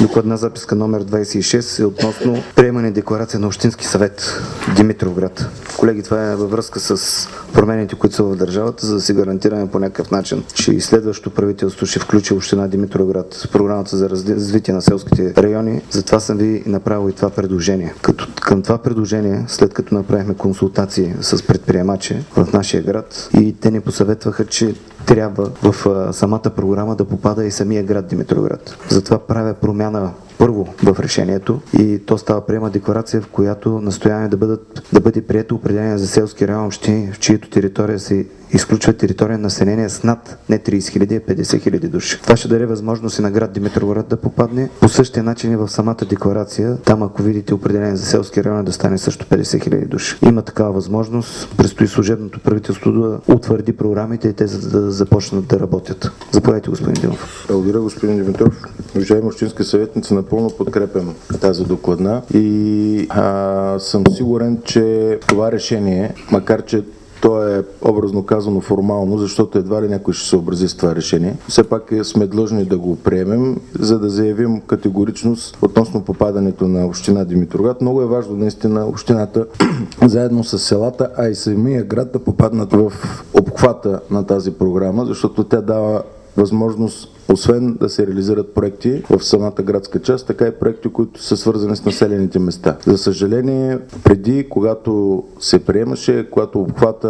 Докладна записка номер 26 е относно приемане декларация на Общински съвет Димитровград. Колеги, това е във връзка с промените, които са в държавата, за да се гарантираме по някакъв начин, че и следващото правителство ще включи община Димитровград в програмата за развитие на селските райони. Затова съм ви направил и това предложение. Като към това предложение, след като направихме консултации с предприемачи в нашия град, и те ни посъветваха, че трябва в самата програма да попада и самия град Димитровград. Затова правя промяна първо в решението и то става приема декларация, в която настояваме да бъде прието определение за селски район общини, в чието територия се изключва територия на население с над не 30 000, а 50 000 души. Това ще даде възможност и на град Димитровград да попадне. По същия начин и в самата декларация, там ако видите определение за селски район, да стане също 50 000 души. Има такава възможност. Предстои служебното правителство да утвърди програмите и те да започнат да работят. Заповядайте, господин Димов. Благодаря, господин Димитров. Уважаеми общински съветници, напълно подкрепям тази докладна и съм сигурен, че това решение, макар че то е образно казано формално, защото едва ли някой ще се съобрази с това решение. Все пак сме длъжни да го приемем, за да заявим категоричност относно попадането на община Димитровград. Много е важно наистина общината заедно с селата, а и самия град да попаднат в обхвата на тази програма, защото тя дава възможност освен да се реализират проекти в самата градска част, така и проекти, които са свързани с населените места. За съжаление, преди, когато се приемаше, когато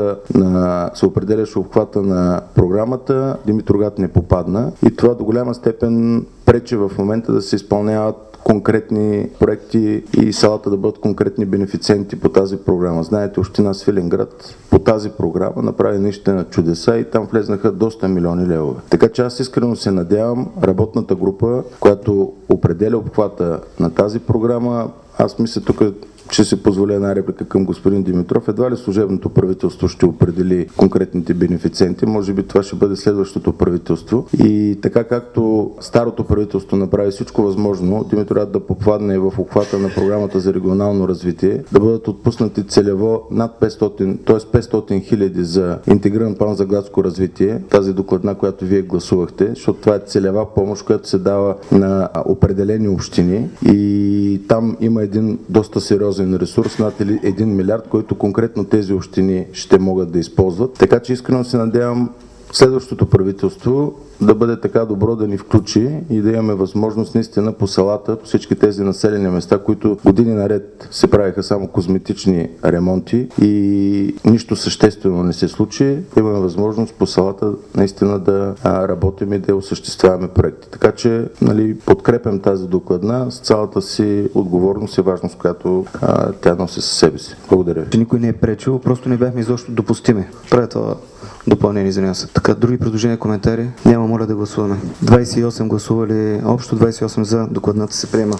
се определяше обхвата на програмата, Димитровград не попадна и това до голяма степен пречи в момента да се изпълняват конкретни проекти и селата да бъдат конкретни бенефициенти по тази програма. Знаете, община Свиленград по тази програма направи наистина чудеса и там влезнаха доста милиони левове. Така че аз искрено се надявам работната група, която определя обхвата на тази програма, аз мисля тук, ще се позволя една реплика към господин Димитров. Едва ли служебното правителство ще определи конкретните бенефициенти, може би това ще бъде следващото правителство. И така както старото правителство направи всичко възможно, Димитровград да попадне в обхвата на програмата за регионално развитие, да бъдат отпуснати целево над 500, т.е. 500 хиляди за интегриран план за градско развитие, тази докладна, която вие гласувахте, защото това е целева помощ, която се дава на определени общини и там има един доста сериозен ресурс, над 1 милиард, който конкретно тези общини ще могат да използват. Така че искрено се надявам следващото правителство да бъде така добро да ни включи и да имаме възможност наистина по селата, по всички тези населени места, които години наред се правиха само козметични ремонти и нищо съществено не се случи, имаме възможност по селата наистина да работим и да осъществяваме проекти. Така че подкрепям тази докладна с цялата си отговорност и важност, която тя носи със себе си. Благодаря ви. Никой не е пречил, просто не бяхме изобщо допустими. Правя това допълнение, извинявам се. Така, други предложения, коментари? Няма, моля да гласуваме. 28 гласували общо, 28 за, докладната се приема.